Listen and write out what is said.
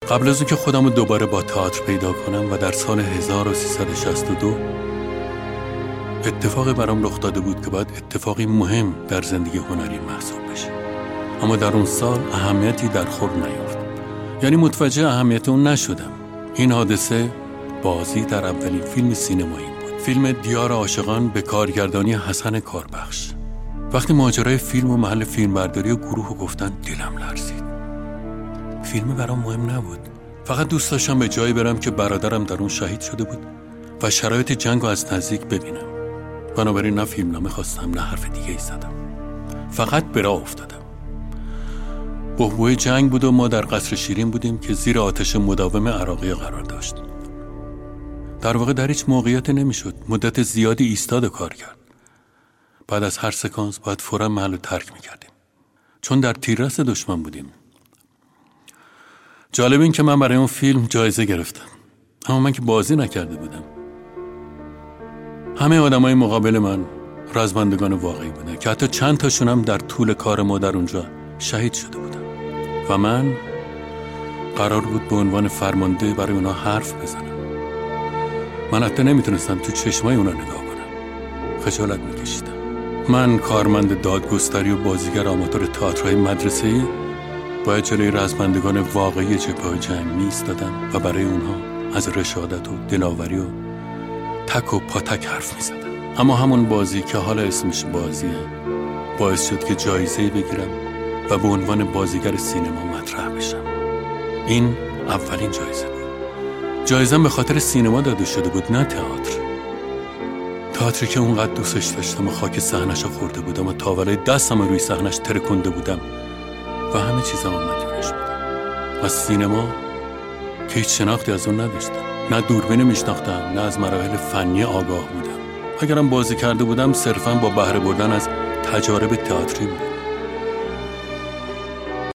قبل از اون که خودم رو دوباره با تئاتر پیدا کنم و در سال 1362 اتفاقی برام رخ داده بود که باید اتفاقی مهم در زندگی هنری محسوب بشه، اما در اون سال اهمیتی در خور نیافت، یعنی متوجه اهمیت اون نشدم. این حادثه بازی در اولین فیلم سینمایی بود، فیلم دیار عاشقان به کارگردانی حسن کاربخش. وقتی ماجرای فیلم و محل فیلمبرداری و گروه گفتن دلم لرزید. فیلم برام مهم نبود، فقط دوست داشتم به جایی برم که برادرم در اون شهید شده بود و شرایط جنگ رو از نزدیک ببینم. بنابراین نه فیلمنامه خواستم نه حرف دیگه ای زدم، فقط به راه افتادم. بحبوح جنگ بود و ما در قصر شیرین بودیم که زیر آتش مداوم عراقی قرار داشت. در واقع در هیچ موقعیتی نمیشد مدت زیادی ایستاد کار کرد. بعد از هر سکانس باید فوراً محل رو ترک میکردیم، چون در تیررس دشمن بودیم. جالب این که من برای اون فیلم جایزه گرفتم، اما من که بازی نکرده بودم. همه آدمای مقابل من رزمندگان واقعی بودن که حتی چند تاشون هم در طول کار ما در اونجا شهید شده بودن و من قرار بود به عنوان فرمانده برای اونا حرف بزنم. من حتی نمیتونستم تو چشمای اونا نگاه کنم، خجالت میکشیدم. من کارمند دادگستری و بازیگر آماتور تئاترهای مدرسه‌ای باید جلوی رزمندگان واقعی جبهه‌های جنگ می‌ایستادم و برای اونها از رشادت و دلاوری و تک و پاتک حرف می‌زدم. اما همون بازی که حالا اسمش بازیه باعث شد که جایزه‌ای بگیرم و به عنوان بازیگر سینما مطرح بشم. این اولین جایزه بود. جایزه‌ام به خاطر سینما داده شده بود، نه تئاتر. تئاتری که اونقدر دوستش داشتم و خاک صحنه‌اش رو خورده بودم و تاولای دستم روی صحنه‌اش ترکونده بودم و همه چیزم مدیونش بودم. و سینما که هیچ شناختی از اون نداشتم، نه دوربین میشناختم نه از مراحل فنی آگاه بودم. اگرم بازی کرده بودم صرفاً با بهره بردن از تجارب تئاتری بود.